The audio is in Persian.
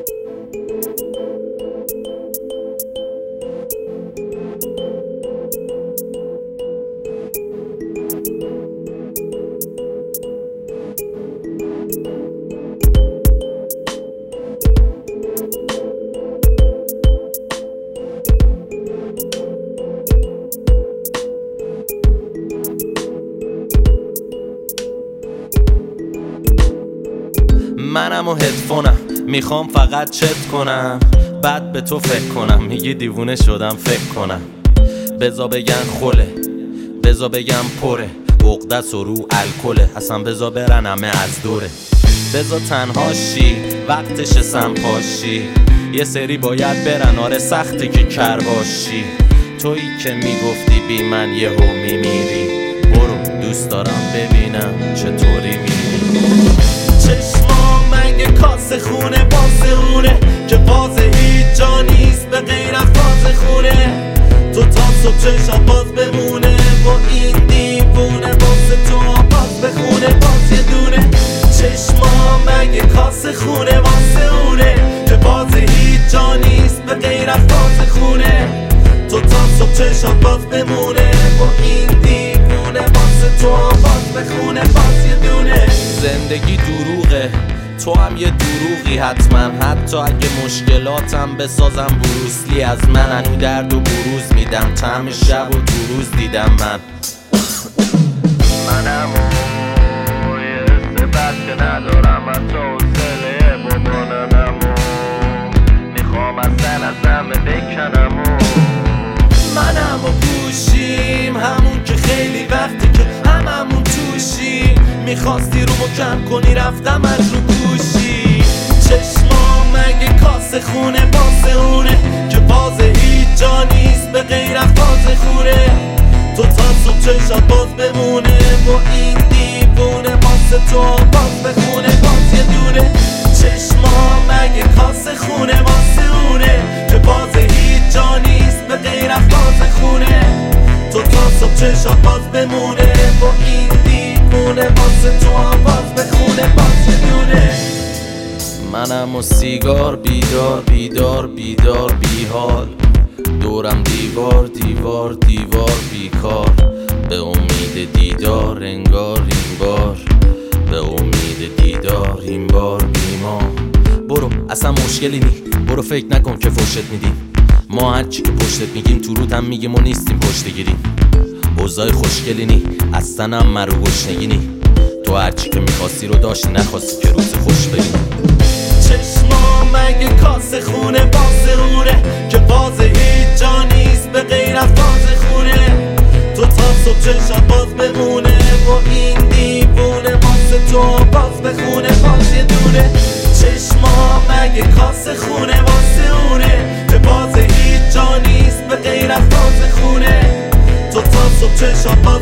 منم و هدفونم میخوام فقط چت کنم، بعد به تو فکر کنم. میگی دیوونه شدم فکر کنم. بزا بگن خوله، بزا بگم پره، عقدس و رو الکله، اصلا بزا برن همه از دوره. بزا تنهاشی وقتش سمپاشی، یه سری باید برن، آره سخته که کرباشی. تویی که میگفتی بی من یهو میمیری، برو دوست دارم ببینم چطوری میری. چشمام مگه کاسه خونه باسه که بازه هیچ جا نیست به غیر از بازه خونه. تو تا صبح چشم باز بمونه با این دیوونه، واسه تو باز بخونه باز یه دونه. چشمام مگه کاسه خونه واسه که بازه هیچ جا نیست به غیر از بازه خونه. تو تا صبح چشم باز بمونه با این دیوونه، واسه تو باز بخونه باز یه دونه. زندگی دروغه، تو هم یه دروغی حتما، حتی اگه مشکلاتم بسازم بروسلی از من. انو درد و بروز میدم، طعم شب و دو روز دیدم من. منم و یه سبت که ندارم، حتی حوصله بابانم و میخوام اصلا از همه بکنم. منم و گوشیم همون که خیلی وقتی که هممون توشی، میخواستی رو کم کنی رفتم از رو گوشی. چشمام مگه کاسه خونه باسه که بازه هیچ جا نیست به غیر از بازه خونه. تو تا صبح چشات باز بمونه با این دیوونه، واسه تو باز بخونه باز یه دونه. چشمام مگه کاسه خونه باسه که بازه هیچ جا نیست به غیر از بازه خونه. تو تا صبح چشات باز بمونه با این دیوونه، واسه تو باز بخونه باز یه دونه. منم و سیگار بیدار بیدار بیدار بیحال، دورم دیوار دیوار دیوار بیکار. به امید دیدار انگار این بار، به امید دیدار این بار بیمار. برو اصلا مشکلی نی، برو فکر نکن که فشت میدیم. ما هرچی که پشتت میگیم تو روت هم میگیم و نیستیم پشت گیریم. اوضاع خوشگلی نی، اصلا هم مرو گشنگی نی. تو هرچی که میخواستی رو داشتی، نخواستی که روز خوش بریم. چشمام مگه کاسه خونه باسه که بازه هیچ جا نیست به غیر از بازه خونه. تو تا صبح چشم باز بمونه با این دیوونه، واسه تو باز بخونه باز یه دونه. چشمام مگه کاسه خونه واسه که بازه هیچ جا نیست به غیر از بازه خونه. تو تا صبح چشم باز